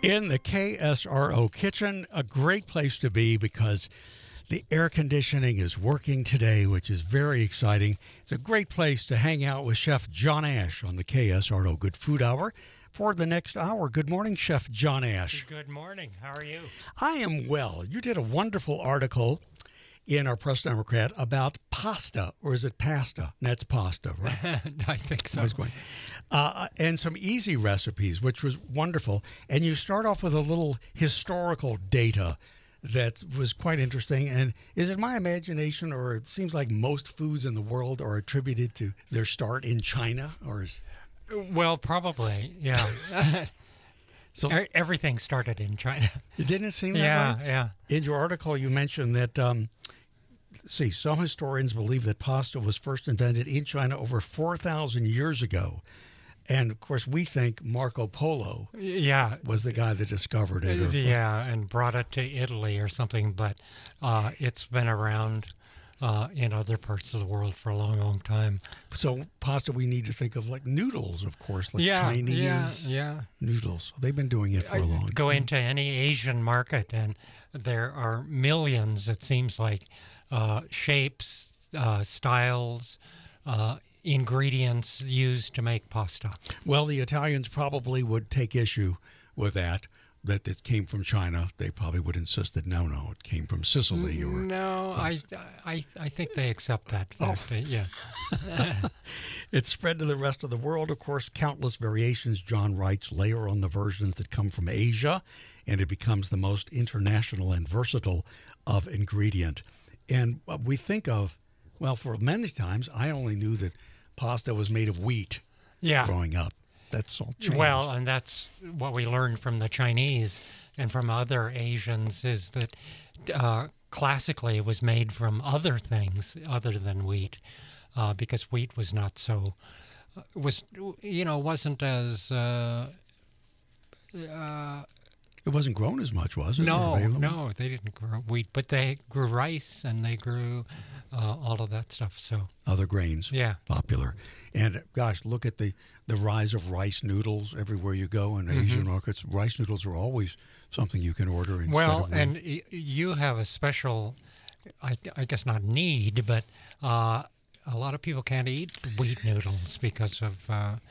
In the KSRO kitchen, a great place to be because the air conditioning is working today, which is very exciting. It's a great place to hang out with Chef John Ash on the KSRO Good Food Hour for the next hour. Good morning, Chef John Ash. Good morning. How are you? I am well. You did a wonderful article in our Press Democrat about pasta, or is it pasta? That's pasta, right? I think so. And some easy recipes, which was wonderful. And you start off with a little historical data that was quite interesting. And is it my imagination, or it seems like most foods in the world are attributed to their start in China, or is... Well, probably, yeah. So everything started in China. Didn't it seem that way? Yeah. In your article, you mentioned that, some historians believe that pasta was first invented in China over 4,000 years ago. And, of course, we think Marco Polo was the guy that discovered it. And brought it to Italy or something. But it's been around in other parts of the world for a long, long time. So pasta, we need to think of like noodles, of course, like Chinese noodles. They've been doing it for a long time. Go into any Asian market, and there are millions, it seems like, shapes, styles, ingredients used to make pasta. Well, the Italians probably would take issue with that it came from China. They probably would insist that no, it came from Sicily. Or no, I think they accept that fact. Oh. Yeah. It's spread to the rest of the world, of course. Countless variations, John writes, layer on the versions that come from Asia, and it becomes the most international and versatile of ingredient. And we think of, well, for many times, I only knew that pasta was made of wheat growing up. That's all changed. Well, and that's what we learned from the Chinese and from other Asians is that classically it was made from other things other than wheat, because wheat was not so wasn't as it wasn't grown as much, was it? No, they didn't grow wheat, but they grew rice and they grew all of that stuff. So other grains, popular. And gosh, look at the rise of rice noodles everywhere you go in Asian markets. Rice noodles are always something you can order. And you have a special, I guess not need, but a lot of people can't eat wheat noodles because of.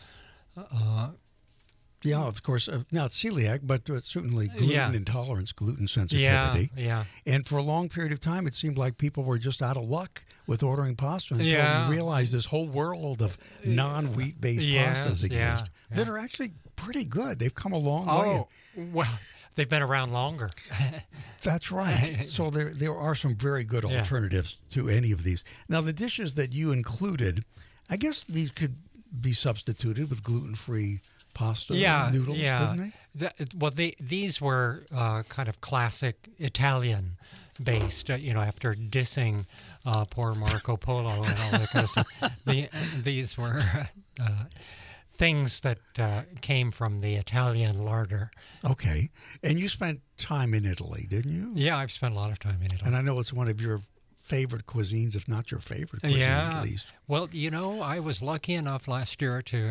Of course, not celiac, but certainly gluten intolerance, gluten sensitivity. Yeah. And for a long period of time, it seemed like people were just out of luck with ordering pasta until you realized this whole world of non-wheat-based pastas exist that are actually pretty good. They've come a long way. Well, they've been around longer. That's right. So there are some very good alternatives to any of these. Now, the dishes that you included, I guess these could be substituted with gluten-free pasta noodles, couldn't they? These were kind of classic Italian-based, after dissing poor Marco Polo and all that kind of stuff. These were things that came from the Italian larder. Okay. And you spent time in Italy, didn't you? Yeah, I've spent a lot of time in Italy. And I know it's one of your favorite cuisines, if not your favorite cuisine at least. Well, I was lucky enough last year to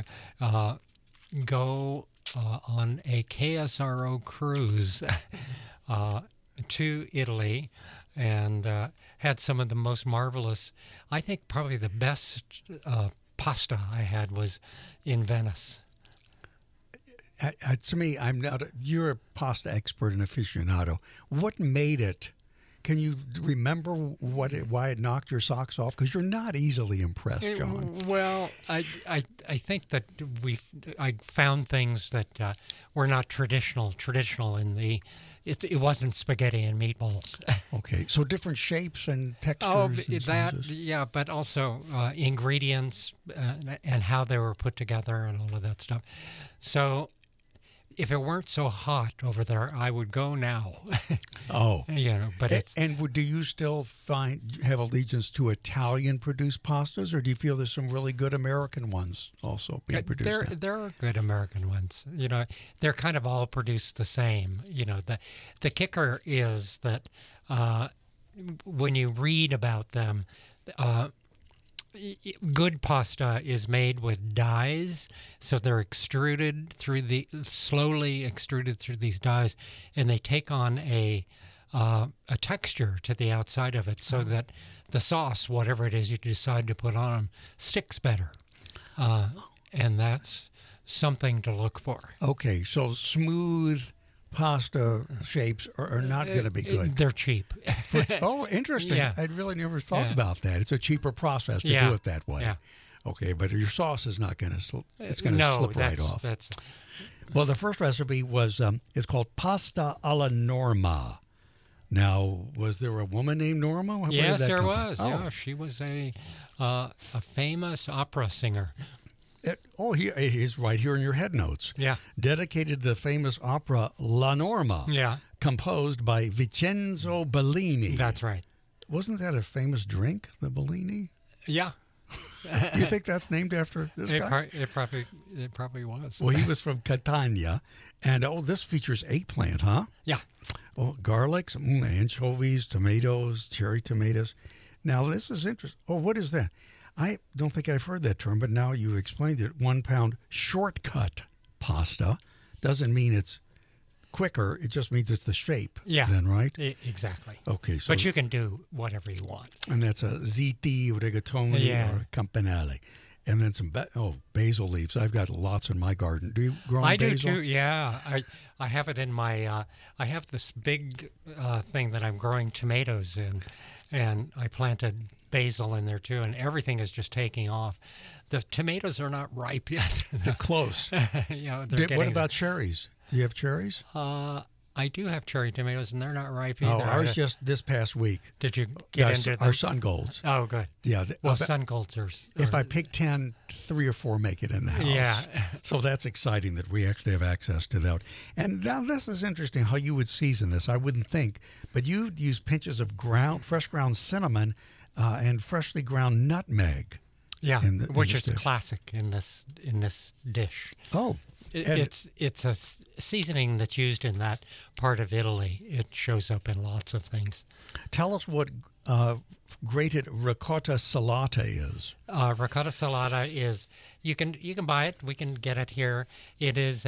go on a KSRO cruise to Italy and had some of the most marvelous, I think probably the best pasta I had was in Venice. To me, you're a pasta expert and aficionado. What made it? Can you remember why it knocked your socks off? Because you're not easily impressed, John. Well, I think that I found things that were not traditional in the. It wasn't spaghetti and meatballs. Okay, so different shapes and textures. But also ingredients and how they were put together and all of that stuff. So. If it weren't so hot over there, I would go now. But do you still have allegiance to Italian-produced pastas, or do you feel there's some really good American ones also being produced? There are good American ones. They're kind of all produced the same. The kicker is that when you read about them, good pasta is made with dyes, so they're slowly extruded through these dyes, and they take on a texture to the outside of it, so that the sauce, whatever it is you decide to put on them, sticks better, and that's something to look for. Okay, so smooth pasta shapes are not going to be good. They're cheap. Oh, interesting. Yeah. I'd really never thought Yeah. about that. It's a cheaper process to Yeah. do it that way. Yeah. Okay, but your sauce is not going to it's going to slip right off. That's Well, the first recipe was it's called pasta alla Norma. Now, was there a woman named Norma? Where did yes, that there come from? was. Oh. Yeah, she was a famous opera singer. He's right here in your head notes. Yeah. Dedicated to the famous opera La Norma. Yeah, Composed by Vincenzo Bellini. that's right. Wasn't that a famous drink, the Bellini? Yeah, You think that's named after this guy? it probably was. Well, he was from Catania. And, this features eggplant, huh? Yeah. Oh, garlics, anchovies, tomatoes, cherry tomatoes. Now, this is interesting. Oh, what is that? I don't think I've heard that term, but now you explained it. 1 pound shortcut pasta doesn't mean it's quicker. It just means it's the shape. Yeah. Then, right? Exactly. Okay. So, But you can do whatever you want. and that's a ziti, rigatoni, Yeah. or campanile. And then some basil leaves. I've got lots in my garden. Do you grow I basil? do too. Yeah, I have it in my. I have this big thing that I'm growing tomatoes in, and I planted basil in there too, and everything is just taking off. The tomatoes are not ripe yet. They're close. They're What getting about cherries? Do you have cherries? there. I do have cherry tomatoes, and they're not ripe either. Oh, ours just this past week. Did you get into Our them? sun golds. Oh, good. Yeah. Well, sun golds are. If I pick 10, 3 or 4 make it in the house. Yeah. So that's exciting that we actually have access to that. And now this is interesting how you would season this. I wouldn't think, but you'd use pinches of fresh ground cinnamon and freshly ground nutmeg. Yeah, which this is dish. classic in this dish. Oh. And- It's a seasoning that's used in that part of Italy. It shows up in lots of things. Tell us what grated ricotta salata is. Ricotta salata is you can buy it. We can get it here. It is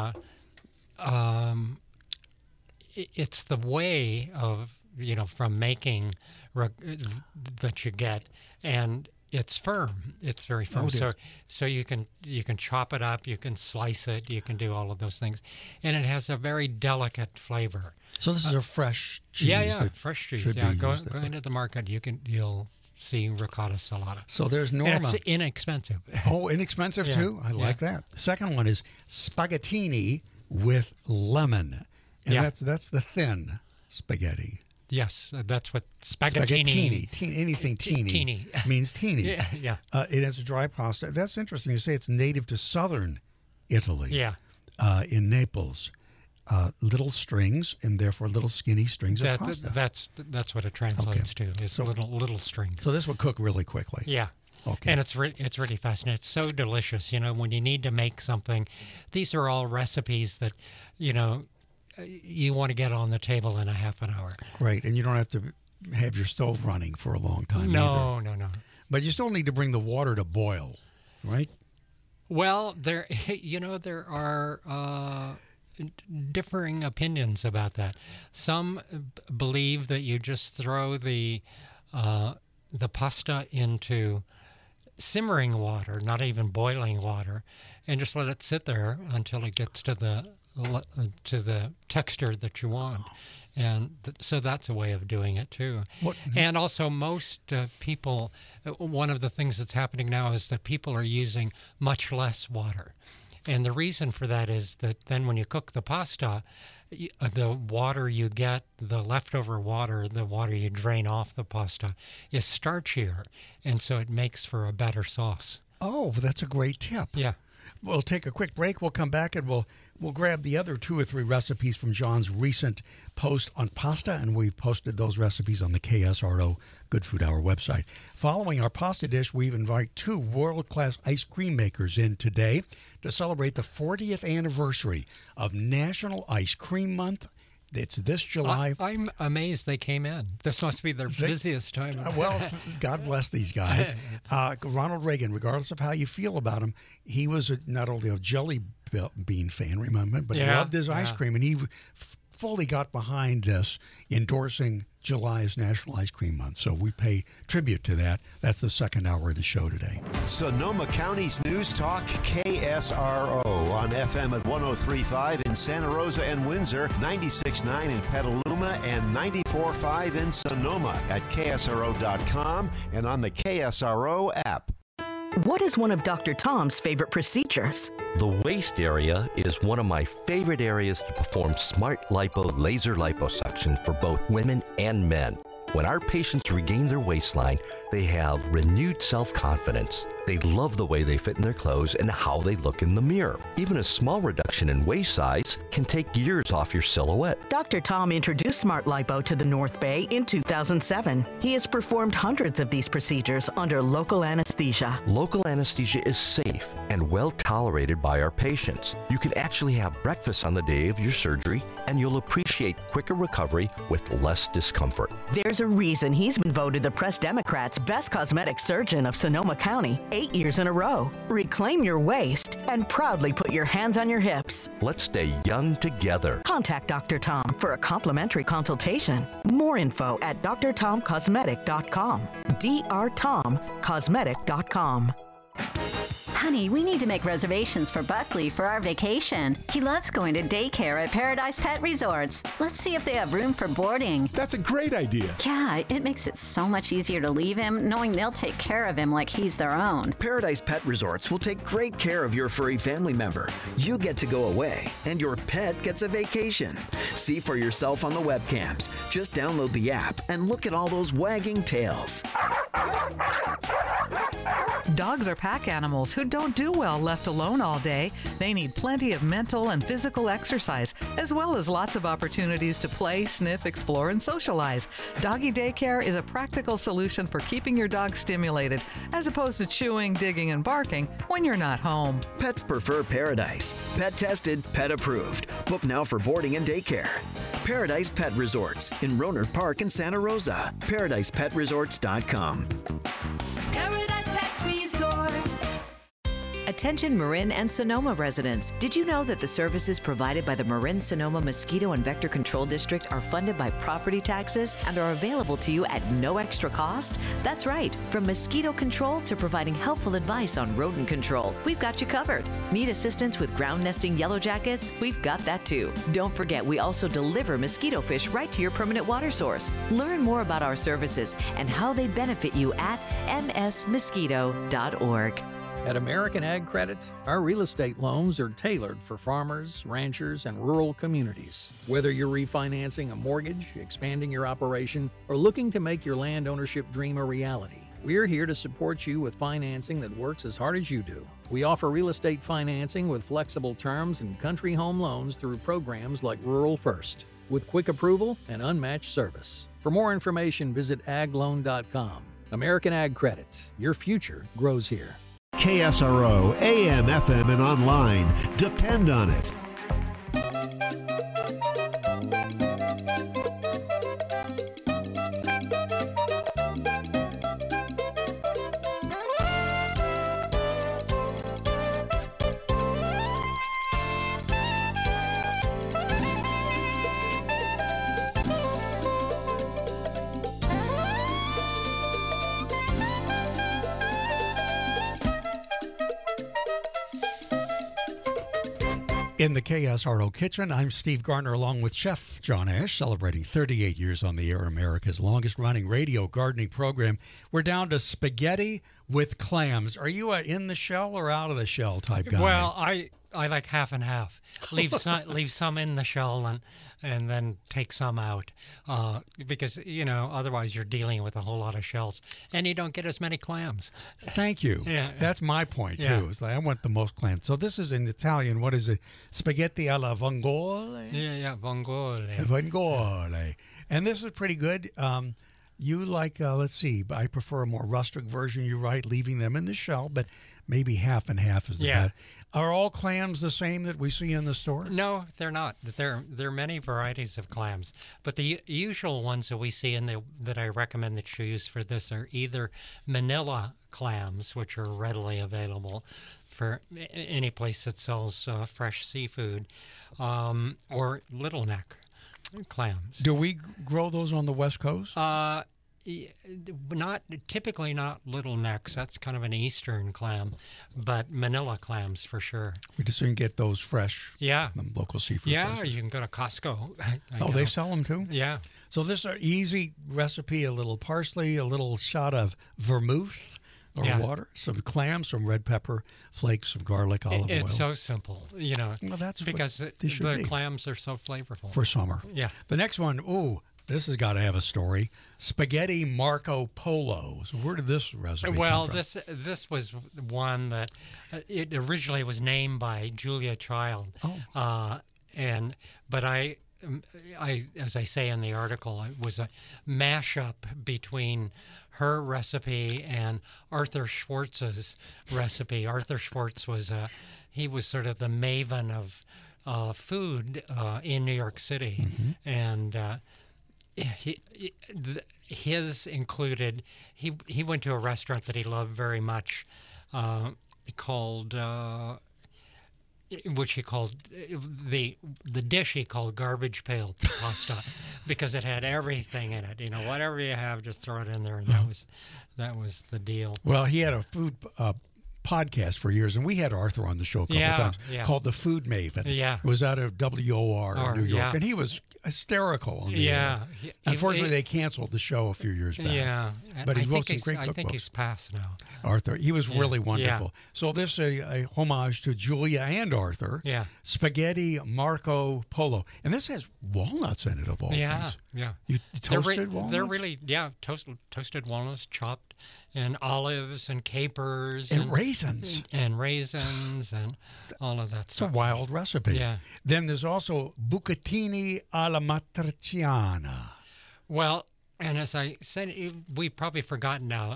it's the way of from making that you get, and it's firm. It's very firm. Oh, dear. So you can chop it up. You can slice it. You can do all of those things, and it has a very delicate flavor. So this is a fresh cheese. Yeah, that fresh cheese. should Yeah, be go used that way. into the market. You'll see ricotta salata. So there's And Norma. it's inexpensive. Oh, inexpensive Yeah, too? I like that. The second one is spaghettini with lemon. And Yeah. that's the thin spaghetti. Yes, that's what spaghettini. Anything teeny, Teeny. means teeny. Yeah. It has a dry pasta. That's interesting. You say it's native to southern Italy. Yeah. In Naples. Little strings, and therefore little skinny strings of pasta. That's what it translates to. It's little strings. So this will cook really quickly. Yeah. Okay. And it's really fascinating. It's so delicious. When you need to make something, these are all recipes that, you want to get on the table in a half an hour. Great. And you don't have to have your stove running for a long time either. No. But you still need to bring the water to boil, right? Well, there are differing opinions about that. Some believe that you just throw the pasta into simmering water, not even boiling water, and just let it sit there until it gets to the texture that you want. And so that's a way of doing it too. And also most people, one of the things that's happening now is that people are using much less water. And the reason for that is that then when you cook the pasta, the water you get, the leftover water, the water you drain off the pasta, is starchier. And so it makes for a better sauce. Oh, that's a great tip. Yeah. We'll take a quick break. We'll come back and we'll grab the other 2 or 3 recipes from John's recent post on pasta, and we've posted those recipes on the KSRO Good Food Hour website. Following our pasta dish, we invite 2 world-class ice cream makers in today to celebrate the 40th anniversary of National Ice Cream Month It's this July. I'm amazed they came in. This must be their busiest time. Well, God bless these guys. Ronald Reagan, regardless of how you feel about him, he was not only a Jelly Bean fan, remember, but he loved his ice cream, and he fully got behind this, endorsing July as National Ice Cream Month. So we pay tribute to that. That's the second hour of the show today. Sonoma County's News Talk, KSRO, on FM at 103.5 in Santa Rosa and Windsor, 96.9 in Petaluma, and 94.5 in Sonoma, at KSRO.com and on the KSRO app. What is one of Dr. Tom's favorite procedures? The waist area is one of my favorite areas to perform smart lipo laser liposuction for both women and men. When our patients regain their waistline, they have renewed self-confidence. They love the way they fit in their clothes and how they look in the mirror. Even a small reduction in waist size can take years off your silhouette. Dr. Tom introduced Smart Lipo to the North Bay in 2007. He has performed hundreds of these procedures under local anesthesia. Local anesthesia is safe and well tolerated by our patients. You can actually have breakfast on the day of your surgery, and you'll appreciate quicker recovery with less discomfort. There's a reason he's been voted the Press Democrat's best cosmetic surgeon of Sonoma County 8 years in a row. Reclaim your waist and proudly put your hands on your hips. Let's stay young together. Contact Dr. Tom for a complimentary consultation. More info at drtomcosmetic.com. drtomcosmetic.com. Honey, we need to make reservations for Buckley for our vacation. He loves going to daycare at Paradise Pet Resorts. Let's see if they have room for boarding. That's a great idea. Yeah, it makes it so much easier to leave him, knowing they'll take care of him like he's their own. Paradise Pet Resorts will take great care of your furry family member. You get to go away, and your pet gets a vacation. See for yourself on the webcams. Just download the app and look at all those wagging tails. Dogs are pack animals who don't do well left alone all day. They need plenty of mental and physical exercise, as well as lots of opportunities to play, sniff, explore, and socialize. Doggy daycare is a practical solution for keeping your dog stimulated, as opposed to chewing, digging, and barking when you're not home. Pets prefer Paradise. Pet tested, pet approved. Book now for boarding and daycare. Paradise Pet Resorts in Rohnert Park in Santa Rosa. ParadisePetResorts.com. Paradise Pet Resorts. Attention Marin and Sonoma residents. Did you know that the services provided by the Marin Sonoma Mosquito and Vector Control District are funded by property taxes and are available to you at no extra cost? That's right. From mosquito control to providing helpful advice on rodent control, we've got you covered. Need assistance with ground nesting yellow jackets? We've got that too. Don't forget, we also deliver mosquito fish right to your permanent water source. Learn more about our services and how they benefit you at msmosquito.org. At American Ag Credit, our real estate loans are tailored for farmers, ranchers, and rural communities. Whether you're refinancing a mortgage, expanding your operation, or looking to make your land ownership dream a reality, we're here to support you with financing that works as hard as you do. We offer real estate financing with flexible terms and country home loans through programs like Rural First, with quick approval and unmatched service. For more information, visit agloan.com. American Ag Credit. Your future grows here. KSRO, AM, FM, and online. Depend on it. In the KSRO kitchen, I'm Steve Garner along with Chef John Ash, celebrating 38 years on the air, America's longest-running radio gardening program. We're down to spaghetti with clams. Are you in the shell or out of the shell type guy? Well, I like half and half. Leave some in the shell and then take some out, because otherwise you're dealing with a whole lot of shells and you don't get as many clams. Thank you. Yeah. That's my point too. It's like I want the most clams. So this is in Italian. What is it? Spaghetti alla vongole. Yeah, vongole. Vongole. And this is pretty good. You like, let's see, I prefer a more rustic version, you write, leaving them in the shell, but maybe half and half is the best. Are all clams the same that we see in the store? No, they're not. There are many varieties of clams, but the usual ones that we see and that I recommend that you use for this are either Manila clams, which are readily available for any place that sells fresh seafood, or little neck clams. Do we grow those on the West Coast? Typically not little necks. That's kind of an eastern clam, but Manila clams for sure. We just can get those fresh. Yeah, from local seafood. Yeah, places. you can go to Costco. They sell them too. Yeah. So this is an easy recipe: a little parsley, a little shot of vermouth or water, some clams, some red pepper flakes, some garlic, olive oil. It's so simple, Well, that's because the clams are so flavorful for summer. Yeah. The next one, this has got to have a story. Spaghetti Marco Polo. So where did this recipe come from? This was one that it originally was named by Julia Child. But I, as I say in the article, it was a mashup between her recipe and Arthur Schwartz's recipe. Arthur Schwartz he was sort of the maven of food in New York City, and his included. He went to a restaurant that he loved very much, called. Which he called the dish he called garbage pail pasta, because it had everything in it. Whatever you have, just throw it in there, and that was the deal. Well, he had a food podcast for years, and we had Arthur on the show a couple of times called The Food Maven. Yeah, it was out of WOR in New York, and he was hysterical on the air. Unfortunately, they canceled the show a few years back. Yeah, but he wrote some great cookbooks. I think he's passed now. Arthur, he was really wonderful. So this is a homage to Julia and Arthur. Yeah, Spaghetti Marco Polo, and this has walnuts in it of all things. Yeah, you toasted walnuts. They're really toasted walnuts, chopped, and olives and capers and raisins and all of that It's stuff. a wild recipe. Yeah. Then there's also bucatini alla matriciana. Well, and as I said, we've probably forgotten now,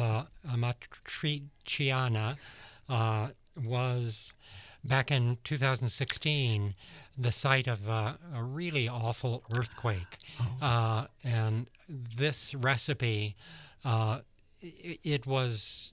Amatriciana was, back in 2016, the site of a really awful earthquake. And this recipe, it was...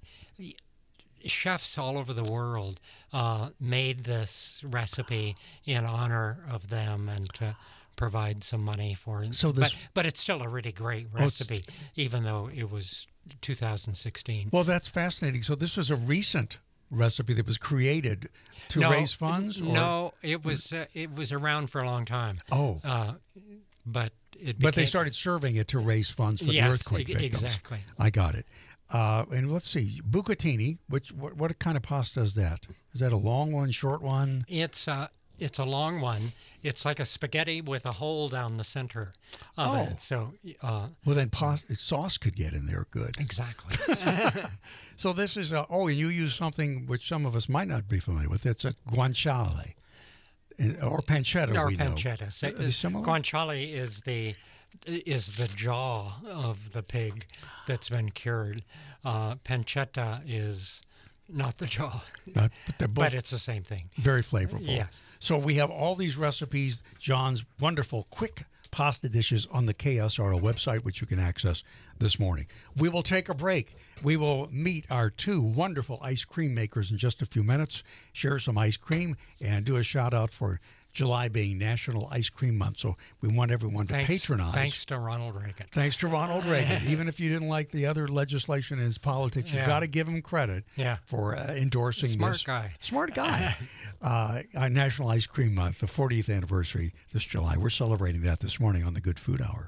Chefs all over the world made this recipe in honor of them and to provide some money for it. But it's still a really great recipe, even though it was 2016. Well, that's fascinating. So this was a recent recipe that was created to raise funds? No, it was around for a long time. But they started serving it to raise funds for the earthquake victims. Exactly. I got it. And let's see, bucatini. What kind of pasta is that? Is that a long one, short one? It's a long one. It's like a spaghetti with a hole down the center of it. So, well, then sauce could get in there good. Exactly. So this is and you use something which some of us might not be familiar with. It's a guanciale or pancetta. Or pancetta. Are they similar? Guanciale is the jaw of the pig that's been cured. Pancetta is not the jaw, but it's the same thing. Very flavorful. Yes. So we have all these recipes, John's wonderful quick pasta dishes on the KSRO website, which you can access this morning. We will take a break. We will meet our two wonderful ice cream makers in just a few minutes, share some ice cream, and do a shout out for July being National Ice Cream Month. So we want everyone to patronize. Thanks to Ronald Reagan. Thanks to Ronald Reagan. Even if you didn't like the other legislation in his politics, you've got to give him credit for endorsing Smart guy. National Ice Cream Month, the 40th anniversary this July. We're celebrating that this morning on the Good Food Hour.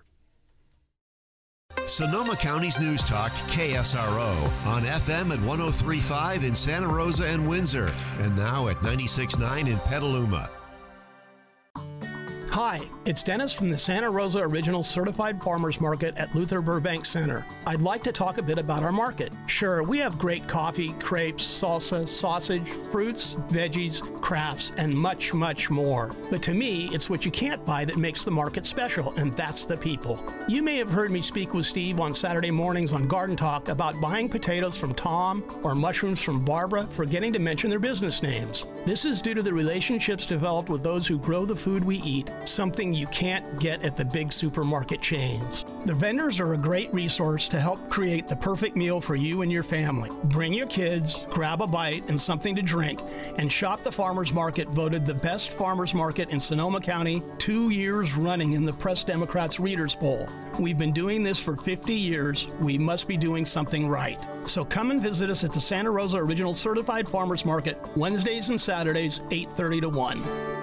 Sonoma County's News Talk, KSRO, on FM at 103.5 in Santa Rosa and Windsor, and now at 96.9 in Petaluma. Hi, it's Dennis from the Santa Rosa Original Certified Farmers Market at Luther Burbank Center. I'd like to talk a bit about our market. Sure, we have great coffee, crepes, salsa, sausage, fruits, veggies, crafts, and much, much more. But to me, it's what you can't buy that makes the market special, and that's the people. You may have heard me speak with Steve on Saturday mornings on Garden Talk about buying potatoes from Tom or mushrooms from Barbara, forgetting to mention their business names. This is due to the relationships developed with those who grow the food we eat, something you can't get at the big supermarket chains. The vendors are a great resource to help create the perfect meal for you and your family. Bring your kids, grab a bite and something to drink, and shop the Farmers Market, voted the best farmers market in Sonoma County 2 years running in the Press Democrats Readers Poll. We've been doing this for 50 years. We must be doing something right. So come and visit us at the Santa Rosa Original Certified Farmers Market, Wednesdays and Saturdays, 8:30 to 1.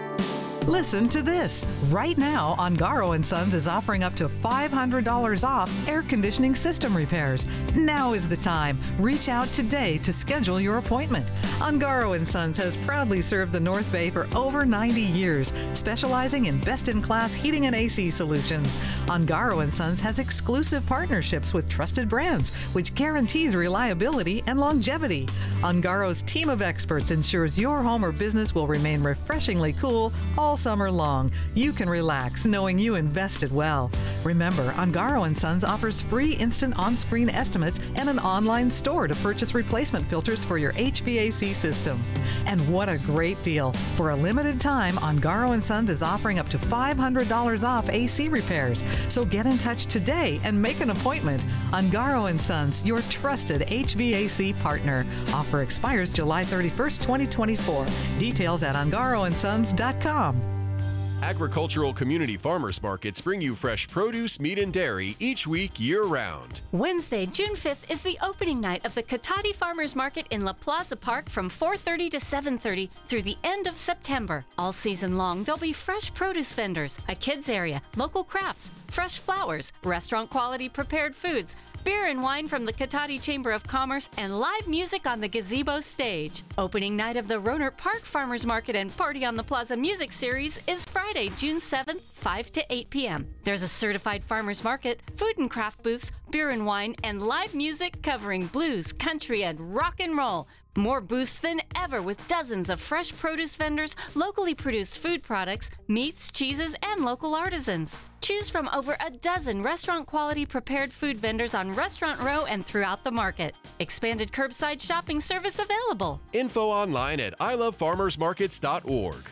Listen to this. Right now, Ongaro & Sons is offering up to $500 off air conditioning system repairs. Now is the time. Reach out today to schedule your appointment. Ongaro & Sons has proudly served the North Bay for over 90 years, specializing in best-in-class heating and AC solutions. Ongaro & Sons has exclusive partnerships with trusted brands, which guarantees reliability and longevity. Ongaro's team of experts ensures your home or business will remain refreshingly cool all summer long. You can relax knowing you invested well. Remember, Ongaro & Sons offers free instant on-screen estimates and an online store to purchase replacement filters for your HVAC system. And what a great deal. For a limited time, Ongaro & Sons is offering up to $500 off AC repairs. So get in touch today and make an appointment. Ongaro & Sons, your trusted HVAC partner. Offer expires July 31st, 2024. Details at ongaroandsons.com. Agricultural community farmers markets bring you fresh produce, meat, and dairy each week year-round. Wednesday, June 5th is the opening night of the Cotati Farmers Market in La Plaza Park from 4:30 to 7:30 through the end of September. All season long, there'll be fresh produce vendors, a kids area, local crafts, fresh flowers, restaurant-quality prepared foods, beer and wine from the Cotati Chamber of Commerce, and live music on the gazebo stage. Opening night of the Rohnert Park Farmers Market and Party on the Plaza music series is Friday, June 7th, 5 to 8 p.m. There's a certified farmers market, food and craft booths, beer and wine, and live music covering blues, country, and rock and roll. More booths than ever with dozens of fresh produce vendors, locally produced food products, meats, cheeses, and local artisans. Choose from over a dozen restaurant-quality prepared food vendors on Restaurant Row and throughout the market. Expanded curbside shopping service available. Info online at ilovefarmersmarkets.org.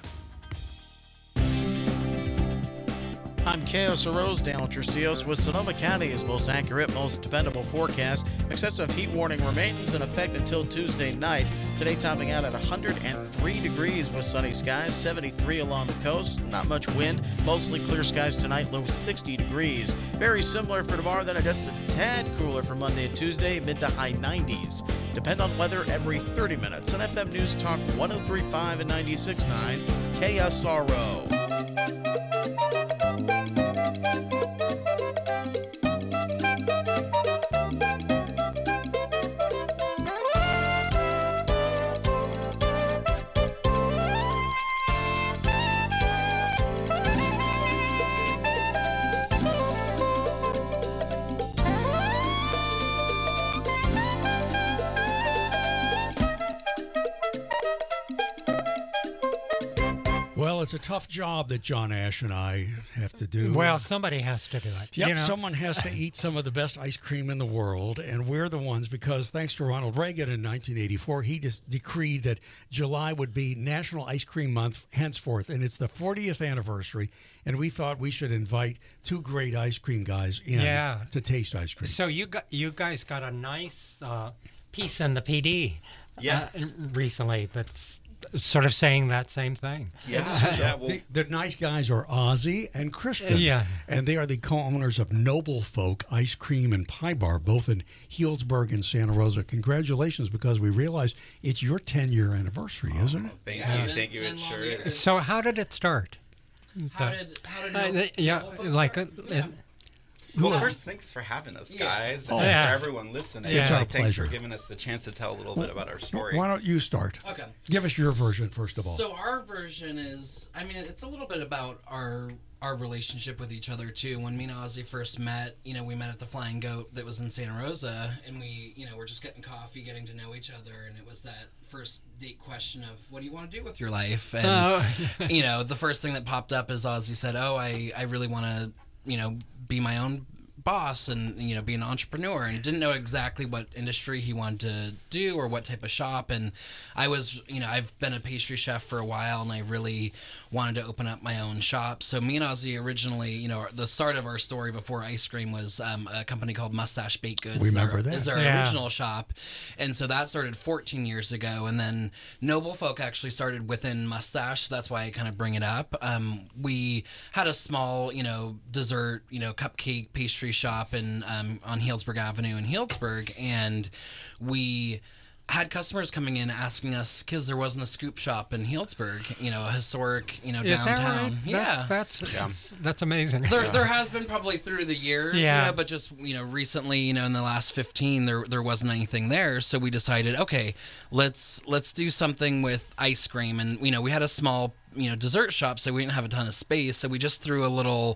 I'm Chaos Rosedale Trucios with Sonoma County's most accurate, most dependable forecast. Excessive heat warning remains in effect until Tuesday night. Today topping out at 103 degrees with sunny skies, 73 along the coast, not much wind, mostly clear skies tonight, low 60 degrees. Very similar for tomorrow, then just a tad cooler for Monday and Tuesday, mid to high 90s. Depend on weather every 30 minutes. On FM News Talk 103.5 and 96.9 KSRO. Well, it's a tough job that John Ash and I have to do. Well, somebody has to do it. Yep, you know? Someone has to eat some of the best ice cream in the world, and we're the ones because thanks to Ronald Reagan in 1984, he just decreed that July would be National Ice Cream Month henceforth, and it's the 40th anniversary, and we thought we should invite two great ice cream guys in to taste ice cream. So you guys got a nice piece in the PD recently that's sort of saying that same thing. The nice guys are Ozzy and Christian. And they are the co-owners of Noble Folk Ice Cream and Pie Bar, both in Healdsburg and Santa Rosa. Congratulations, because we realize it's your 10-year anniversary, isn't it? Thank you. It sure is. So how did it start? Well, first, thanks for having us, guys, and for everyone listening. It's our Thanks pleasure. for giving us the chance to tell a little bit about our story. Why don't you start? Okay. Give us your version, first of all. So our version is, it's a little bit about our our relationship with each other too. When me and Ozzy first met, we met at the Flying Goat that was in Santa Rosa, and we, we're just getting coffee, getting to know each other, and it was that first date question of, what do you want to do with your life? And, the first thing that popped up is Ozzy said, I really want to, be my own boss and be an entrepreneur, and didn't know exactly what industry he wanted to do or what type of shop. And I was, I've been a pastry chef for a while, and I really wanted to open up my own shop. So me and Ozzy originally, the start of our story before ice cream was a company called Mustache Baked Goods. We remember that. Is our original shop. And so that started 14 years ago. And then Noble Folk actually started within Mustache. So that's why I kind of bring it up. We had a small, dessert, cupcake pastry shop in on Healdsburg Avenue in Healdsburg. And we had customers coming in asking us, because there wasn't a scoop shop in Healdsburg, a historic, downtown. Is that right? Yeah, that's amazing. There has been probably through the years, but just recently, in the last 15, there wasn't anything there. So we decided, okay, let's do something with ice cream, and we had a small dessert shop, so we didn't have a ton of space. So we just threw a little,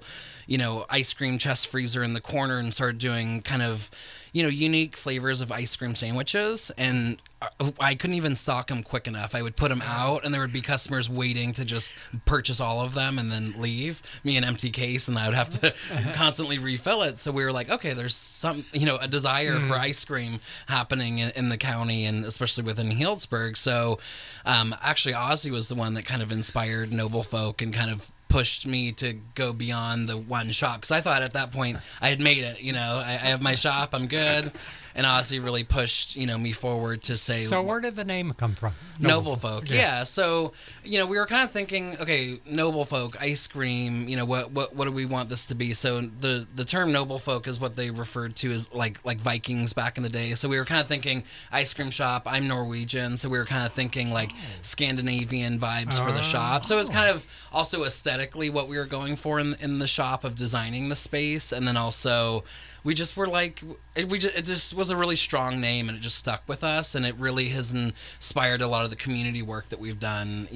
ice cream chest freezer in the corner and started doing kind of, unique flavors of ice cream sandwiches. And I couldn't even stock them quick enough. I would put them out, and there would be customers waiting to just purchase all of them and then leave me an empty case, and I would have to constantly refill it. So we were like, okay, there's some, a desire for ice cream happening in the county, and especially within Healdsburg. So actually, Ozzy was the one that kind of inspired Noble Folk and kind of pushed me to go beyond the one shop, because I thought at that point I had made it. I have my shop, I'm good. And Ozzy really pushed, me forward to say. So where did the name come from? Noble Folk. Yeah. So, we were kind of thinking, okay, Noble Folk, ice cream, what do we want this to be? So the term Noble Folk is what they referred to as like Vikings back in the day. So we were kind of thinking ice cream shop. I'm Norwegian, so we were kind of thinking like Scandinavian vibes for the shop. So it was kind of also aesthetically what we were going for in the shop of designing the space. And then also, we just were like, it just was a really strong name, and it just stuck with us, and it really has inspired a lot of the community work that we've done,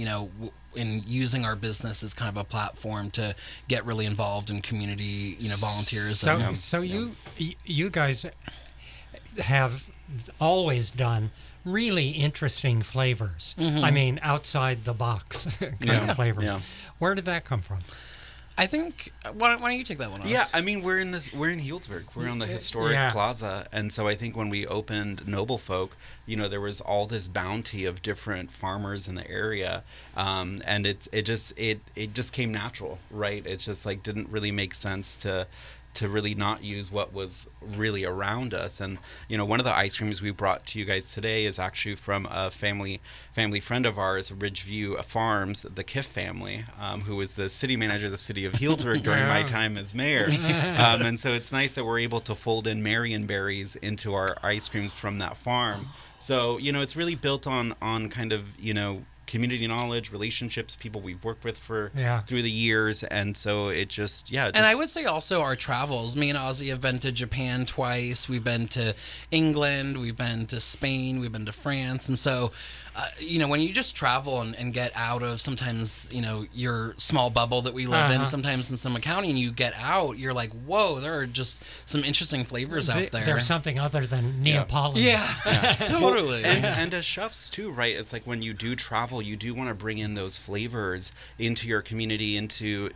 in using our business as kind of a platform to get really involved in community, volunteerism. So you guys have always done really interesting flavors. Mm-hmm. I mean, outside the box kind of flavors. Yeah. Where did that come from? I think, why don't you take that one, Oz? Yeah, I mean, we're in Healdsburg. We're on the historic plaza. And so I think when we opened Noble Folk, there was all this bounty of different farmers in the area. And it just came natural, right? It just didn't really make sense to really not use what was really around us. And one of the ice creams we brought to you guys today is actually from a family friend of ours, Ridgeview Farms, the Kiff family, who was the city manager of the city of Healdsburg during my time as mayor. And so it's nice that we're able to fold in Marionberries into our ice creams from that farm. So it's really built on kind of community knowledge, relationships, people we've worked with for through the years, and so it just and I would say also our travels. Me and Ozzy have been to Japan twice. We've been to England. We've been to Spain. We've been to France, and so when you just travel and get out of sometimes your small bubble that we live in, sometimes in Sonoma County, and you get out, you're like, whoa, there are just some interesting flavors out there. There's something other than Neapolitan. Yeah. Totally. And as chefs too, right? It's like when you do travel, you do want to bring in those flavors into your community, into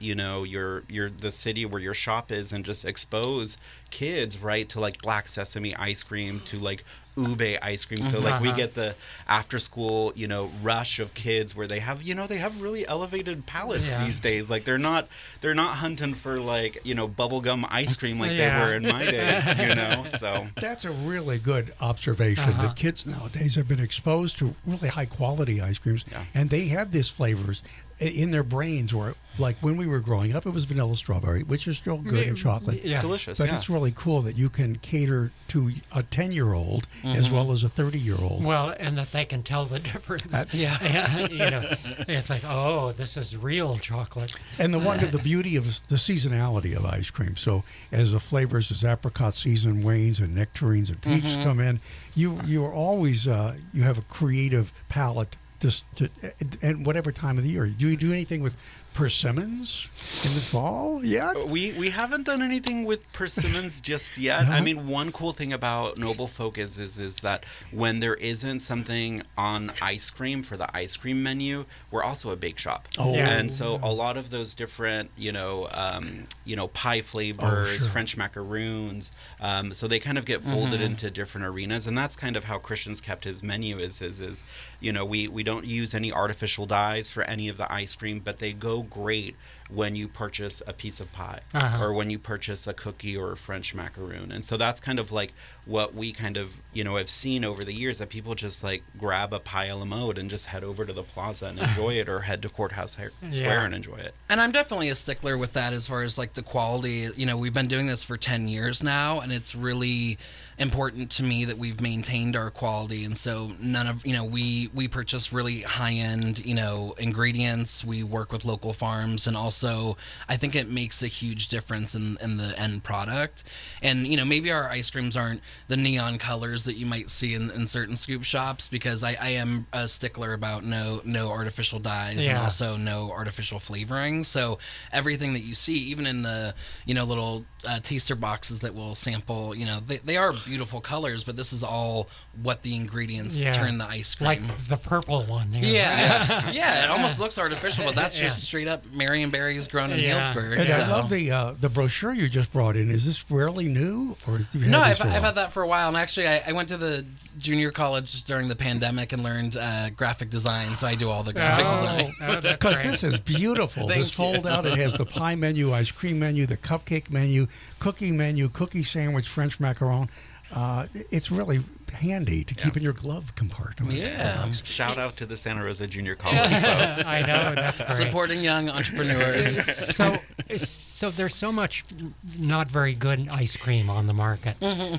the city where your shop is, and just expose kids, right, to black sesame ice cream, to ube ice cream. So we get the after school rush of kids where they have really elevated palates these days. They're not hunting for bubblegum ice cream like they were in my days. So that's a really good observation. The kids nowadays have been exposed to really high quality ice creams, and they have these flavors in their brains, or when we were growing up, it was vanilla strawberry, which is still good in chocolate. Delicious. But it's really cool that you can cater to a 10-year-old as well as a 30-year-old. Well, and that they can tell the difference. It's like, oh, this is real chocolate. And the beauty of the seasonality of ice cream. So as the flavors, as apricot season wanes and nectarines and peach come in, you are always you have a creative palate. And whatever time of the year. Do you do anything with persimmons in the fall yet? We haven't done anything with persimmons just yet. I mean, one cool thing about Noble Folk is that when there isn't something on ice cream for the ice cream menu, we're also a bake shop. And so a lot of those different, pie flavors, French macaroons, so they kind of get folded into different arenas, and that's kind of how Christian's kept his menu is we don't use any artificial dyes for any of the ice cream, but they go great when you purchase a piece of pie or when you purchase a cookie or a French macaroon. And so that's kind of like what we kind of, have seen over the years, that people just like grab a pie a la mode and just head over to the plaza and enjoy it, or head to Courthouse Square and enjoy it. And I'm definitely a stickler with that as far as like the quality. We've been doing this for 10 years now, and it's really important to me that we've maintained our quality. And so we purchase really high-end ingredients. We work with local farms, and also I think it makes a huge difference in the end product. And maybe our ice creams aren't the neon colors that you might see in certain scoop shops, because I am a stickler about no artificial dyes and also no artificial flavoring. So everything that you see, even in the little taster boxes that will sample, they are beautiful colors, but this is all what the ingredients turn the ice cream. Like the purple one. It almost looks artificial, but that's just straight up Marionberries grown in Healdsburg. And I love the brochure you just brought in. Is this fairly new, or have you had I've had that for a while. And actually, I went to the junior college during the pandemic and learned graphic design, so I do all the graphic design. Because this is beautiful. This fold out, it has the pie menu, ice cream menu, the cupcake menu, cookie sandwich, French macaron. It's really handy to keep in your glove compartment. Shout out to the Santa Rosa Junior College folks. I know, that's great. Supporting young entrepreneurs. So there's so much not very good ice cream on the market.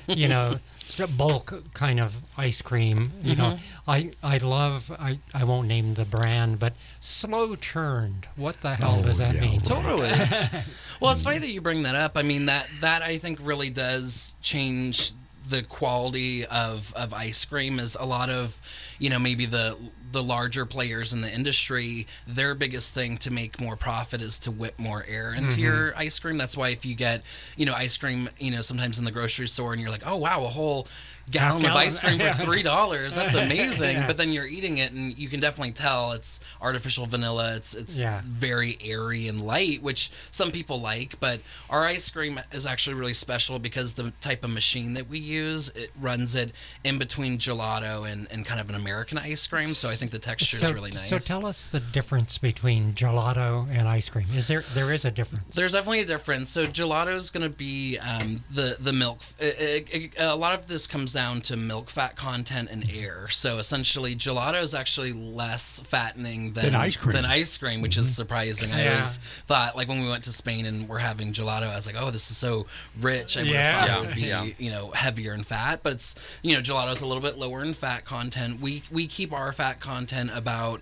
Bulk kind of ice cream. I love, I won't name the brand, but slow churned. What the hell does that mean? Totally. Well, it's funny that you bring that up. I mean, that I think really does change the quality of ice cream. Is a lot of, maybe the larger players in the industry, their biggest thing to make more profit is to whip more air into your ice cream. That's why if you get, ice cream, sometimes in the grocery store, and you're like, oh wow, a whole gallon of ice cream for $3. That's amazing. But then you're eating it, and you can definitely tell it's artificial vanilla. It's very airy and light, which some people like. But our ice cream is actually really special because the type of machine that we use, it runs it in between gelato and kind of an American ice cream. So I think the texture is really nice. So tell us the difference between gelato and ice cream. There is a difference? There's definitely a difference. So gelato is going to be the milk. A lot of this comes down to milk fat content and air. So essentially, gelato is actually less fattening than ice cream, which is surprising. I always thought, like when we went to Spain and we're having gelato, I was like, oh, this is so rich. I would have thought it would be heavier in fat, but it's gelato is a little bit lower in fat content. We keep our fat content about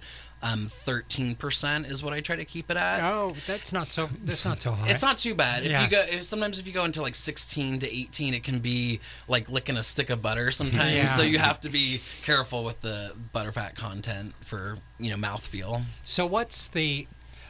13% is what I try to keep it at. Oh, that's not so high. It's not too bad. Sometimes if you go into like 16 to 18, it can be like licking a stick of butter sometimes. So you have to be careful with the butterfat content for mouthfeel. So what's the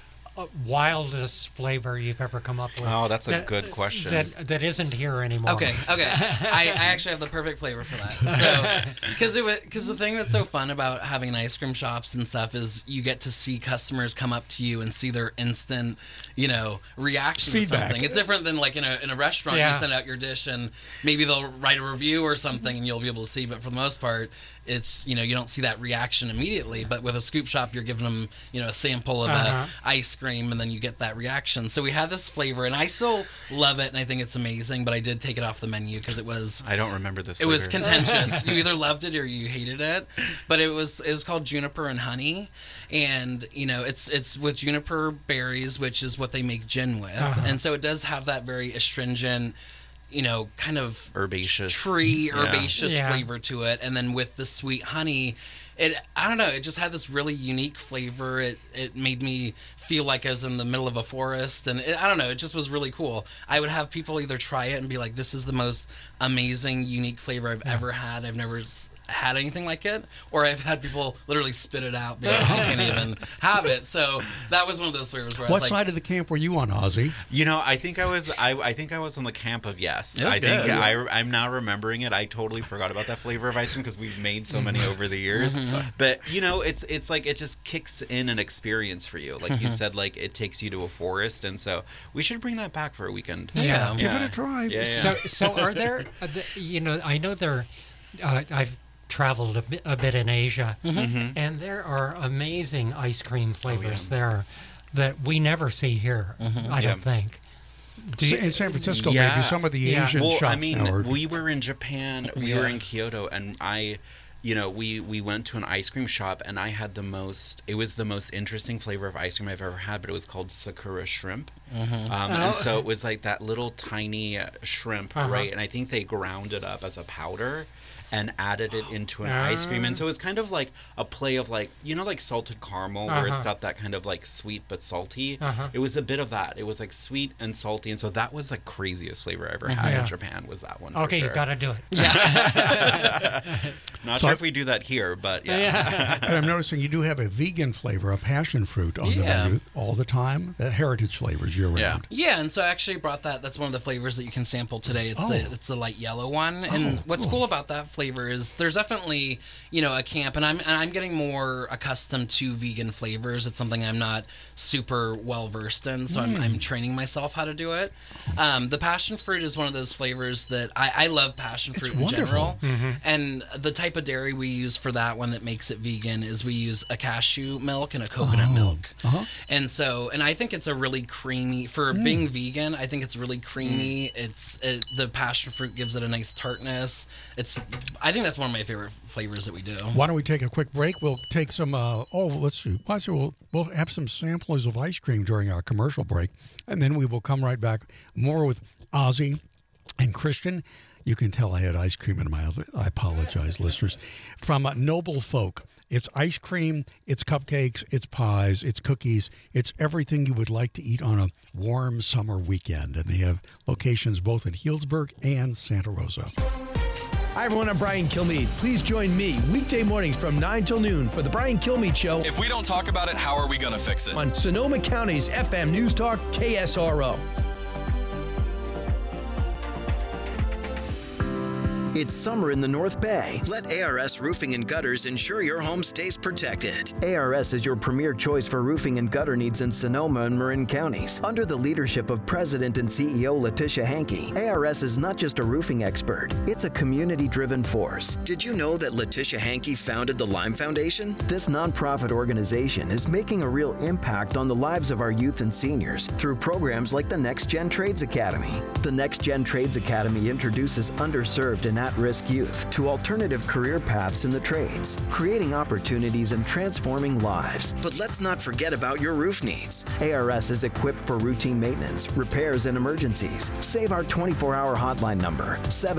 wildest flavor you've ever come up with? Oh, that's a good question. That isn't here anymore. Okay. I actually have the perfect flavor for that. So, because the thing that's so fun about having ice cream shops and stuff is you get to see customers come up to you and see their instant, reaction to something. It's different than like in a restaurant. You send out your dish and maybe they'll write a review or something and you'll be able to see. But for the most part, it's you don't see that reaction immediately. But with a scoop shop, you're giving them a sample of ice cream, and then you get that reaction. So we had this flavor, and I still love it, and I think it's amazing. But I did take it off the menu because it was. I don't remember this. It was contentious. You either loved it or you hated it. But it was called Juniper and Honey, and it's with juniper berries, which is what they make gin with, and so it does have that very astringent, kind of herbaceous flavor to it. And then with the sweet honey, I don't know, it just had this really unique flavor. It made me feel like I was in the middle of a forest, and I don't know, it just was really cool. I would have people either try it and be like, this is the most amazing, unique flavor I've ever had. I've never had anything like it, or I've had people literally spit it out because they can't even have it. So that was one of those flavors where what I was like, side of the camp were you on, Ozzy? I think I was on the camp of yes. It was good. I'm now remembering it. I totally forgot about that flavor of ice cream because we've made so many over the years. But it's like it just kicks in an experience for you. Like you said, like it takes you to a forest, and so we should bring that back for a weekend. Yeah. Give it a try. Yeah. So are there? I know there. I've traveled a bit in Asia, and there are amazing ice cream flavors there that we never see here. I don't think. In San Francisco, maybe some of the Asian shops. I mean, we were in Japan, we were in Kyoto, and we went to an ice cream shop, and I had it was the most interesting flavor of ice cream I've ever had, but it was called Sakura shrimp. And so it was like that little tiny shrimp, right? And I think they ground it up as a powder and added it into an ice cream. And so it's kind of like a play of like salted caramel, where it's got that kind of like sweet but salty. It was a bit of that. It was like sweet and salty. And so that was like craziest flavor I ever had in Japan was that one. Okay, for sure. you got to do it. Not sure if we do that here, but yeah. And I'm noticing you do have a vegan flavor, a passion fruit on the menu all the time. Heritage flavors year round. Yeah, and so I actually brought that. That's one of the flavors that you can sample today. It's the light yellow one. And what's cool about that flavor is there's definitely a camp, and I'm getting more accustomed to vegan flavors. It's something I'm not super well versed in, so I'm training myself how to do it. The passion fruit is one of those flavors that I love passion fruit in general, and the type of dairy we use for that one that makes it vegan is we use a cashew milk and a coconut milk, and I think it's a really creamy for being vegan. I think it's really creamy. The passion fruit gives it a nice tartness. I think that's one of my favorite flavors that we do. Why don't we take a quick break? We'll take some. Let's see. We'll have some samples of ice cream during our commercial break, and then we will come right back more with Ozzy and Christian. You can tell I had ice cream in my oven. I apologize, listeners. From Noble Folk. It's ice cream, it's cupcakes, it's pies, it's cookies, it's everything you would like to eat on a warm summer weekend. And they have locations both in Healdsburg and Santa Rosa. Hi, everyone. I'm Brian Kilmeade. Please join me weekday mornings from 9 till noon for the Brian Kilmeade Show. If we don't talk about it, how are we going to fix it? On Sonoma County's FM News Talk, KSRO. It's summer in the North Bay. Let ARS Roofing and Gutters ensure your home stays protected. ARS is your premier choice for roofing and gutter needs in Sonoma and Marin counties. Under the leadership of President and CEO Letitia Hankey, ARS is not just a roofing expert, it's a community-driven force. Did you know that Letitia Hankey founded the Lime Foundation? This nonprofit organization is making a real impact on the lives of our youth and seniors through programs like the Next Gen Trades Academy. The Next Gen Trades Academy introduces underserved and at-risk youth to alternative career paths in the trades, creating opportunities and transforming lives. But let's not forget about your roof needs. ARS is equipped for routine maintenance, repairs, and emergencies. Save our 24-hour hotline number,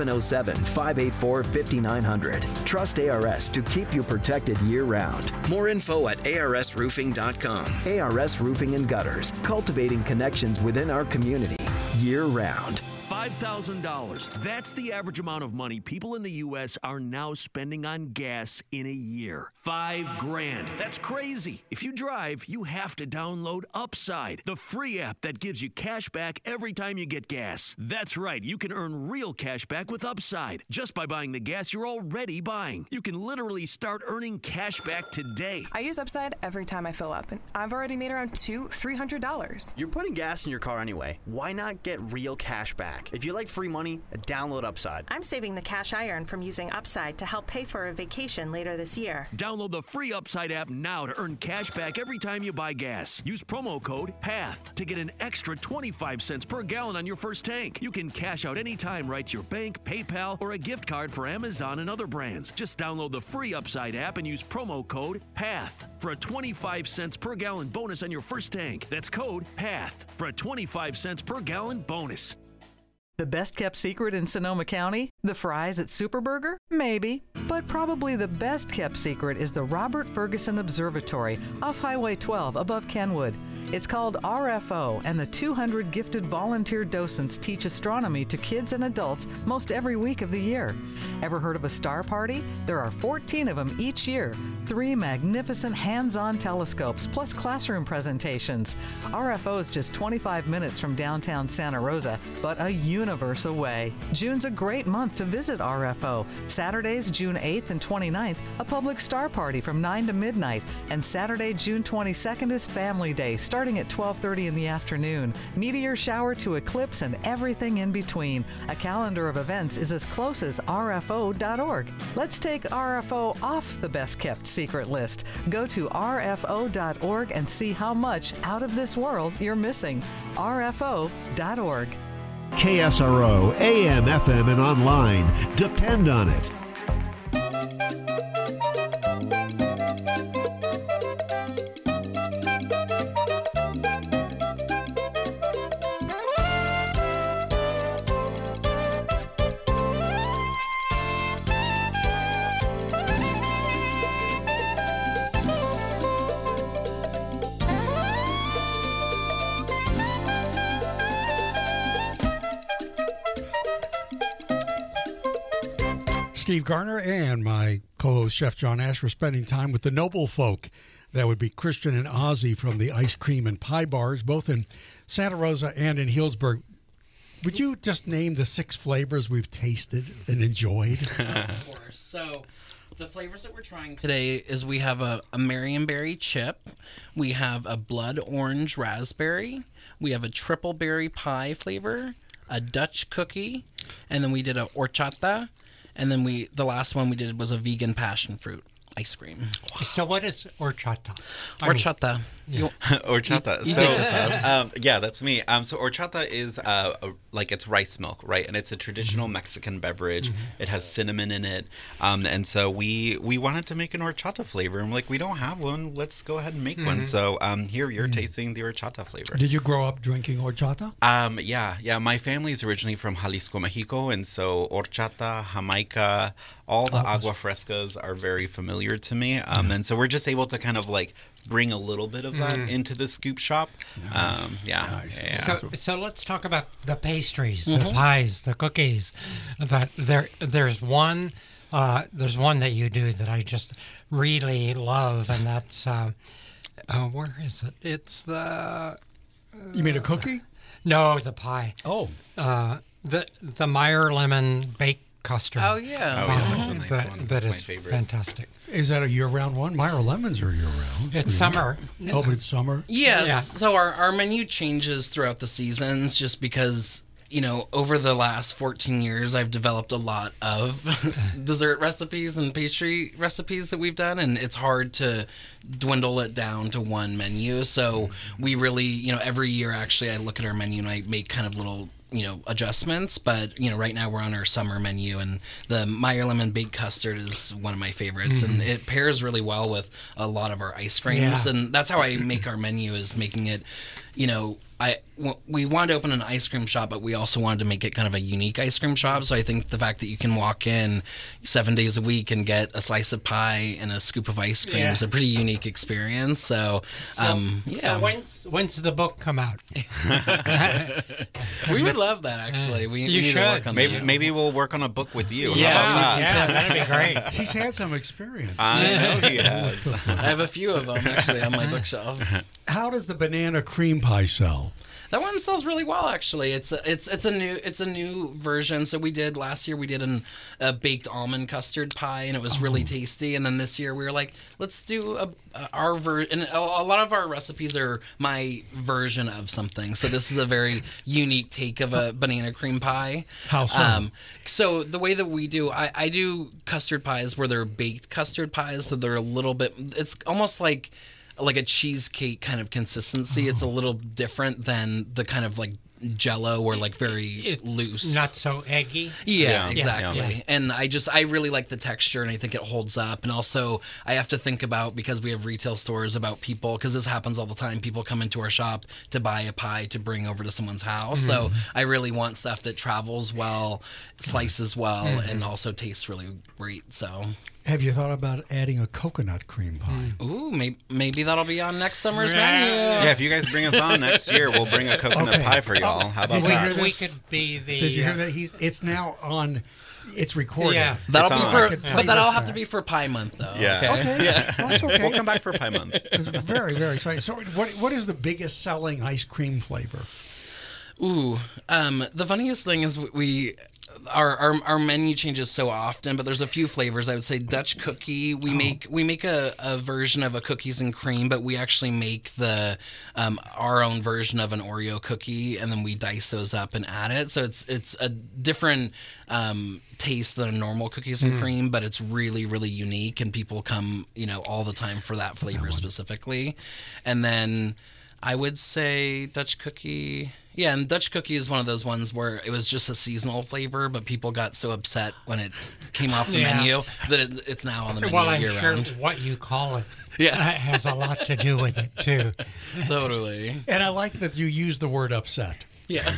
707-584-5900. Trust ARS to keep you protected year-round. More info at arsroofing.com. ARS Roofing and Gutters, cultivating connections within our community year-round. $5,000. That's the average amount of money people in the U.S. are now spending on gas in a year. $5,000. That's crazy. If you drive, you have to download Upside, the free app that gives you cash back every time you get gas. That's right. You can earn real cash back with Upside just by buying the gas you're already buying. You can literally start earning cash back today. I use Upside every time I fill up, and I've already made around $300. You're putting gas in your car anyway. Why not get real cash back? If you like free money, download Upside. I'm saving the cash I earn from using Upside to help pay for a vacation later this year. Download the free Upside app now to earn cash back every time you buy gas. Use promo code PATH to get an extra 25 cents per gallon on your first tank. You can cash out anytime right to your bank, PayPal, or a gift card for Amazon and other brands. Just download the free Upside app and use promo code PATH for a 25 cents per gallon bonus on your first tank. That's code PATH for a 25 cents per gallon bonus. The best kept secret in Sonoma County? The fries at Superburger? Maybe. But probably the best kept secret is the Robert Ferguson Observatory off Highway 12 above Kenwood. It's called RFO, and the 200 gifted volunteer docents teach astronomy to kids and adults most every week of the year. Ever heard of a star party? There are 14 of them each year. 3 magnificent hands-on telescopes plus classroom presentations. RFO is just 25 minutes from downtown Santa Rosa, but a universe away. June's a great month to visit RFO. Saturdays, June 8th and 29th, a public star party from 9 to midnight. And Saturday, June 22nd is Family Day, starting at 12:30 in the afternoon. Meteor shower to eclipse and everything in between. A calendar of events is as close as rfo.org. Let's take RFO off the best-kept secret list. Go to rfo.org and see how much out of this world you're missing. rfo.org. KSRO, AM, FM, and online. Depend on it. Steve Garner and my co-host Chef John Ash were spending time with the noble folk. That would be Christian and Ozzy from the Ice Cream and Pie Bars, both in Santa Rosa and in Healdsburg. Would you just name the 6 flavors we've tasted and enjoyed? Of course. So the flavors that we're trying today is we have a Marionberry chip, we have a blood orange raspberry, we have a triple berry pie flavor, a Dutch cookie, and then we did a horchata. And then the last one we did was a vegan passion fruit ice cream. Wow. So what is horchata? Horchata. Horchata. So, yeah, that's me. So horchata is like it's rice milk, right? And it's a traditional Mexican beverage. It has cinnamon in it. And so we wanted to make an horchata flavor. And we don't have one. Let's go ahead and make one. So here you're tasting the horchata flavor. Did you grow up drinking horchata? Yeah. My family's originally from Jalisco, Mexico. And so horchata, Jamaica, all the agua frescas are very familiar to me. And so we're just able to kind of bring a little bit of that into the scoop shop. Nice. So let's talk about the pastries, the pies, the cookies. That there's one that you do that I just really love, and that's where is it? It's the. You mean a cookie? No, the pie. Oh. The Meyer lemon baked custard. Oh yeah. That's a nice one. That That's is my favorite. Fantastic. Is that a year-round one? Meyer lemons are year-round. It's summer. Oh, but it's summer? Yes. Yeah. So our menu changes throughout the seasons just because, over the last 14 years, I've developed a lot of dessert recipes and pastry recipes that we've done, and it's hard to dwindle it down to one menu. So we really, every year, actually, I look at our menu and I make kind of little adjustments, but right now we're on our summer menu, and the Meyer lemon baked custard is one of my favorites, and it pairs really well with a lot of our ice creams, and that's how I make our menu, is making it, we wanted to open an ice cream shop, but we also wanted to make it kind of a unique ice cream shop. So I think the fact that you can walk in 7 days a week and get a slice of pie and a scoop of ice cream is a pretty unique experience. So So when's the book come out? We would love that, actually. We you need should. to work on that. Maybe we'll work on a book with you. Yeah, How about that? that'd be great. He's had some experience. I know he has. I have a few of them actually on my bookshelf. How does the banana cream pie sell? That one sells really well, actually. It's a new version. So last year we did a baked almond custard pie, and it was really tasty. And then this year we were like, let's do our version. And a lot of our recipes are my version of something. So this is a very unique take of a banana cream pie. How so? So the way that we do, I do custard pies where they're baked custard pies. So they're a little bit. It's almost like a cheesecake kind of consistency. It's a little different than the kind of Jell-O or like very loose. Not so eggy. Yeah, exactly. Yeah. And I really like the texture, and I think it holds up. And also, I have to think about, because we have retail stores, about people, because this happens all the time. People come into our shop to buy a pie to bring over to someone's house. So I really want stuff that travels well, slices well, and also tastes really great. So. Have you thought about adding a coconut cream pie? Ooh, maybe that'll be on next summer's menu. Yeah, if you guys bring us on next year, we'll bring a coconut pie for y'all. How about that? We could be the... Did you hear that? It's now on... It's recorded. Yeah. That'll have to be for Pie Month, though. Yeah. Okay. Yeah. Well, that's okay. We'll come back for Pie Month. It's very, very exciting. So what is the biggest selling ice cream flavor? Ooh, the funniest thing is our menu changes so often, but there's a few flavors. I would say Dutch cookie. We make a version of a cookies and cream, but we actually make the our own version of an Oreo cookie, and then we dice those up and add it. So it's a different taste than a normal cookies and cream, but it's really, really unique, and people come all the time for that flavor specifically. And then I would say Dutch cookie. Yeah, and Dutch cookie is one of those ones where it was just a seasonal flavor, but people got so upset when it came off the menu that it's now on the menu year-round. Sure what you call it has a lot to do with it, too. Totally. And I like that you use the word upset. Yeah.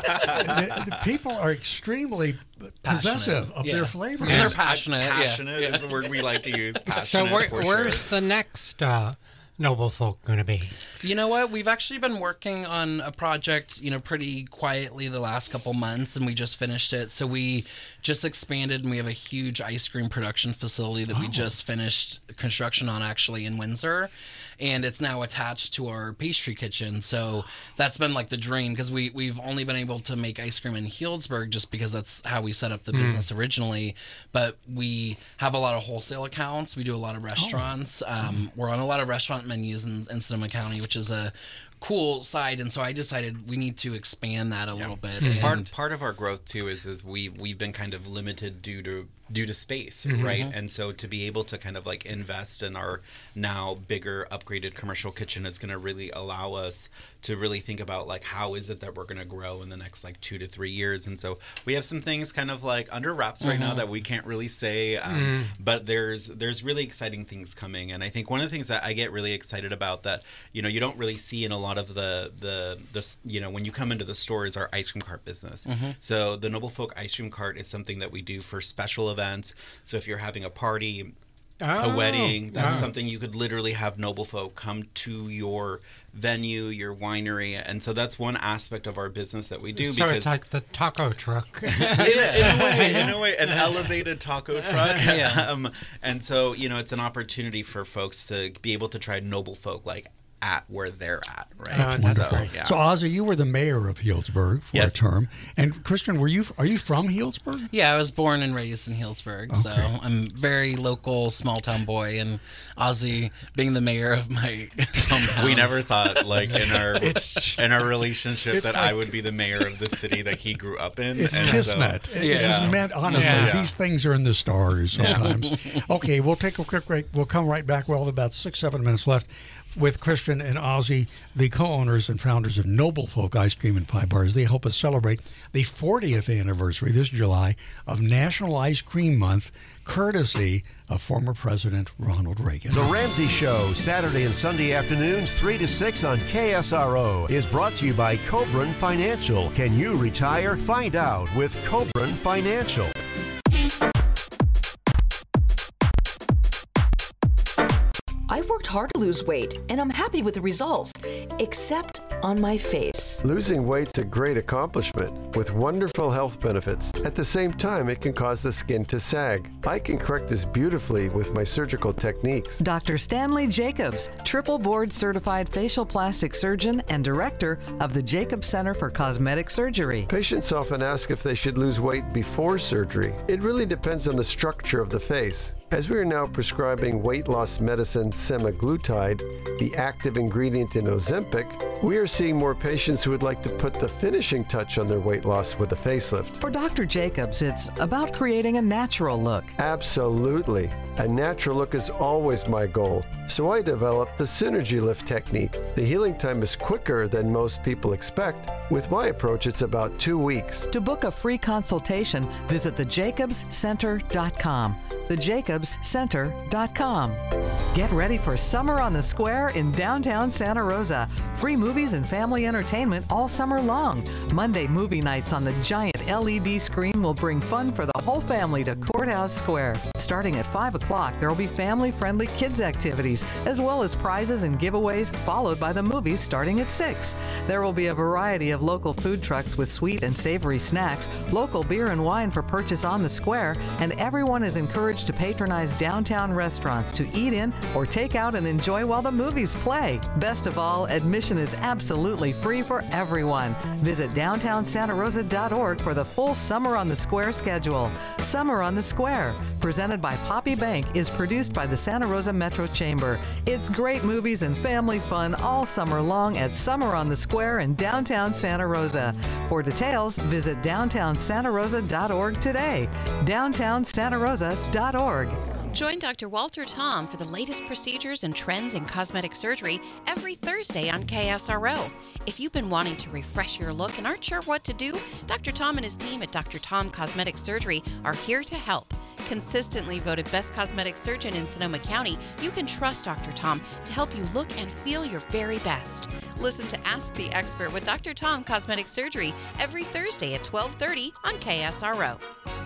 the people are extremely possessive of their flavor. And they're passionate. Passionate is the word we like to use. So where's the next... Noble Folk going to be? You know what? We've actually been working on a project, pretty quietly the last couple months, and we just finished it. So we just expanded, and we have a huge ice cream production facility that we just finished construction on, actually, in Windsor. And it's now attached to our pastry kitchen. So that's been like the dream, because we've only been able to make ice cream in Healdsburg just because that's how we set up the business originally. But we have a lot of wholesale accounts. We do a lot of restaurants. We're on a lot of restaurant menus in Sonoma County, which is a cool side, and so I decided we need to expand that a little bit. And part of our growth too is we've been kind of limited due to space, right? And so to be able to kind of like invest in our now bigger upgraded commercial kitchen is going to really allow us to really think about like how is it that we're going to grow in the next like 2 to 3 years. And so we have some things kind of like under wraps right now that we can't really say, but there's really exciting things coming. And I think one of the things that I get really excited about that you don't really see in a lot of the when you come into the store is our ice cream cart business. So the Noble Folk ice cream cart is something that we do for special events. So if you're having a party, a wedding, that's something you could literally have Noble Folk come to your venue, your winery, and so that's one aspect of our business that we do. So it's like the taco truck. in a way, an elevated taco truck. And so it's an opportunity for folks to be able to try Noble Folk like at where they're at, right? So Ozzy, you were the mayor of Healdsburg for a term, and Christian, are you from Healdsburg? Yeah, I was born and raised in Healdsburg, so I'm very local, small town boy. And Ozzy, being the mayor of my hometown, we never thought like in our relationship that I would be the mayor of the city that he grew up in. It's kismet. So, it is meant, honestly. These things are in the stars sometimes. Okay, we'll take a quick break. We'll come right back. We'll have about 6-7 minutes left with Christian and Ozzy, the co-owners and founders of Noble Folk Ice Cream and Pie Bars. They help us celebrate the 40th anniversary this July of National Ice Cream Month, courtesy of former President Ronald Reagan. The Ramsey Show, Saturday and Sunday afternoons, 3 to 6 on KSRO, is brought to you by Cobran Financial. Can you retire? Find out with Cobran Financial. I worked hard to lose weight, and I'm happy with the results, except on my face. Losing weight's a great accomplishment with wonderful health benefits. At the same time, it can cause the skin to sag. I can correct this beautifully with my surgical techniques. Dr. Stanley Jacobs, triple board certified facial plastic surgeon and director of the Jacobs Center for Cosmetic Surgery. Patients often ask if they should lose weight before surgery. It really depends on the structure of the face. As we are now prescribing weight loss medicine semaglutide, the active ingredient in Ozempic, we are seeing more patients who would like to put the finishing touch on their weight loss with a facelift. For Dr. Jacobs, it's about creating a natural look. Absolutely. A natural look is always my goal, so I developed the Synergy Lift technique. The healing time is quicker than most people expect. With my approach, it's about 2 weeks. To book a free consultation, visit thejacobscenter.com. thejacobscenter.com. Get ready for Summer on the Square in downtown Santa Rosa. Free movies and family entertainment all summer long. Monday movie nights on the giant LED screen will bring fun for the whole family to Courthouse Square. Starting at 5 o'clock, there will be family-friendly kids activities, as well as prizes and giveaways, followed by the movies starting at 6. There will be a variety of local food trucks with sweet and savory snacks, local beer and wine for purchase on the square, and everyone is encouraged to patronize downtown restaurants to eat in or take out and enjoy while the movies play. Best of all, admission is absolutely free for everyone. Visit downtownsantarosa.org for the full Summer on the Square schedule. Summer on the Square, presented by Poppy Bank, is produced by the Santa Rosa Metro Chamber. It's great movies and family fun all summer long at Summer on the Square in downtown Santa Rosa. For details, visit downtownsantarosa.org today. downtownsantarosa.org. Join Dr. Walter Tom for the latest procedures and trends in cosmetic surgery every Thursday on KSRO. If you've been wanting to refresh your look and aren't sure what to do, Dr. Tom and his team at Dr. Tom Cosmetic Surgery are here to help. Consistently voted best cosmetic surgeon in Sonoma County, you can trust Dr. Tom to help you look and feel your very best. Listen to Ask the Expert with Dr. Tom Cosmetic Surgery every Thursday at 12:30 on KSRO.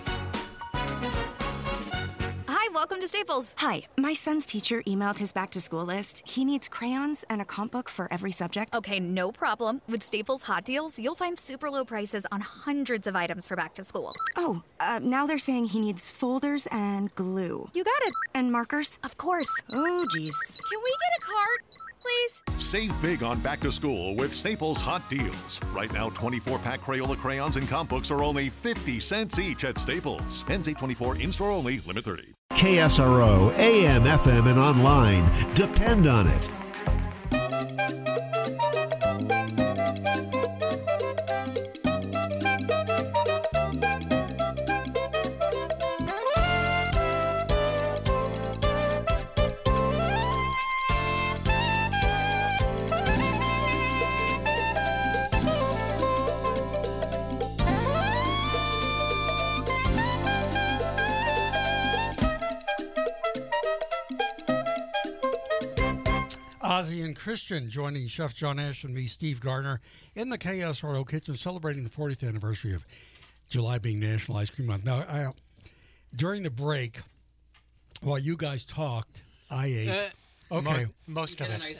Hi, welcome to Staples. Hi, my son's teacher emailed his back-to-school list. He needs crayons and a comp book for every subject. Okay, no problem. With Staples Hot Deals, you'll find super low prices on hundreds of items for back to school. Oh, now they're saying he needs folders and glue. You got it. And markers? Of course. Oh, geez. Can we get a card, please? Save big on back to school with Staples Hot Deals. Right now, 24-pack Crayola crayons and comp books are only 50 cents each at Staples. Ends 8/24, in-store only, limit 30. KSRO, AM, FM, and online. Depend on it. Ozzy and Christian joining Chef John Ash and me, Steve Gardner, in the KSRO kitchen, celebrating the 40th anniversary of July being National Ice Cream Month. Now, during the break, while you guys talked, I ate. Okay, most of it.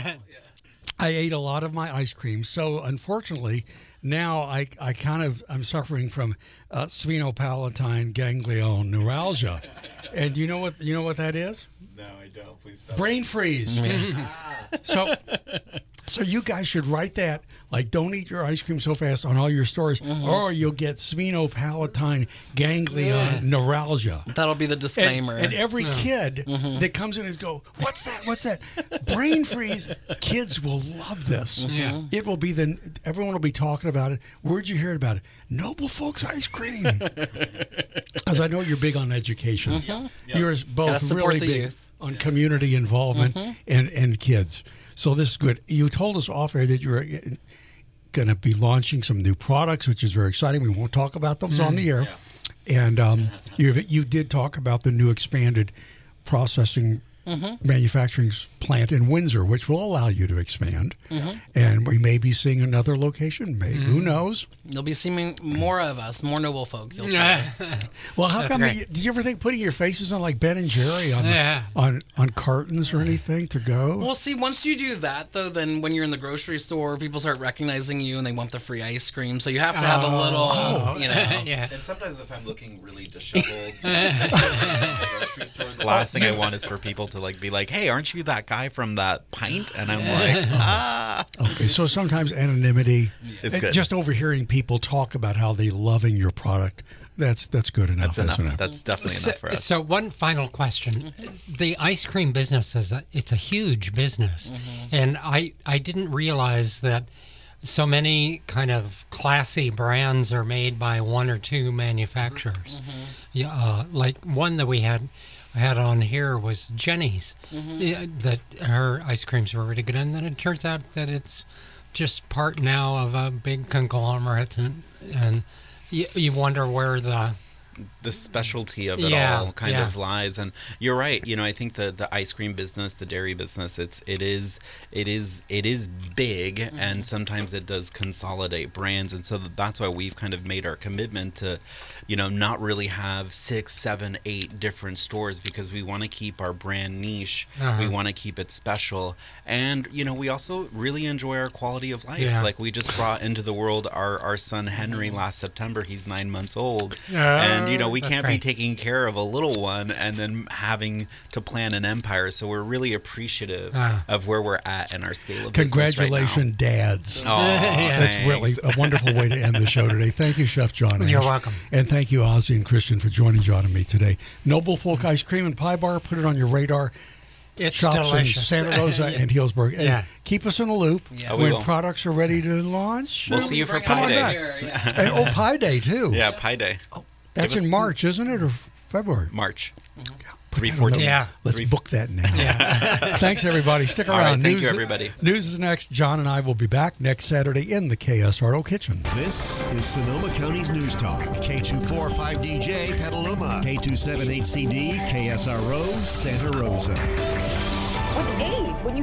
I ate a lot of my ice cream. So unfortunately, now I'm suffering from sphenopalatine ganglion neuralgia. And you know what that is? No, I don't. Please stop. Brain freeze. So you guys should write that, like, don't eat your ice cream so fast on all your stories, or you'll get sphenopalatine ganglion neuralgia. That'll be the disclaimer. And every kid that comes in is go, what's that? What's that? Brain freeze. Kids will love this. Yeah. It will be everyone will be talking about it. Where'd you hear about it? Noble Folks Ice Cream. Because I know you're big on education. You're both really big on community involvement and kids. So this is good. You told us off air that you're going to be launching some new products, which is very exciting. We won't talk about those on the air. Yeah. And you did talk about the new expanded processing manufacturing plant in Windsor, which will allow you to expand. And we may be seeing another location. Maybe who knows? You'll be seeing more of us, more noble folk. You'll see. Well, how come? Did you ever think putting your faces on like Ben and Jerry on cartons or anything to go? Well, see, once you do that, though, then when you're in the grocery store, people start recognizing you and they want the free ice cream. So you have to have a little, you know. And sometimes if I'm looking really disheveled in the grocery store, the last thing I want is for people to like be like, hey, aren't you that guy from that pint? And I'm like, Okay, so sometimes anonymity is good. Just overhearing people talk about how they loving your product. That's good enough. That's enough. That's definitely enough for us. So one final question: the ice cream business it's a huge business, and I didn't realize that so many kind of classy brands are made by one or two manufacturers. Like one that I had on here was Jenny's. That her ice creams were really good, and then it turns out that it's just part now of a big conglomerate, and you wonder where the specialty of it all kind of lies. And you're right. I think the ice cream business, the dairy business, it is big, and sometimes it does consolidate brands. And so that's why we've kind of made our commitment to, not really have 6, 7, 8 different stores, because we want to keep our brand niche. We want to keep it special. And, we also really enjoy our quality of life. Like we just brought into the world our son Henry last September. He's 9 months old. And, we can't be taking care of a little one and then having to plan an empire. So we're really appreciative of where we're at in our scale of business right now. Congratulations, dads. Oh, that's really a wonderful way to end the show today. Thank you, Chef John. You're welcome. And thank you, Ozzy and Christian, for joining John and me today. Noble Folk Ice Cream and Pie Bar, put it on your radar. It's shops delicious. in Santa Rosa and Healdsburg. And keep us in the loop when products are ready to launch. We'll see you for Pie Day. And Pie Day, too. Yeah, Pie Day. Oh, that's in March, isn't it, or February? March. 3/14. Yeah. Let's book that now. Yeah. Thanks, everybody. Stick around. All right, thank you, everybody. News is next. John and I will be back next Saturday in the KSRO kitchen. This is Sonoma County's News Talk. K245DJ Petaluma. K278CD KSRO Santa Rosa. With age, when you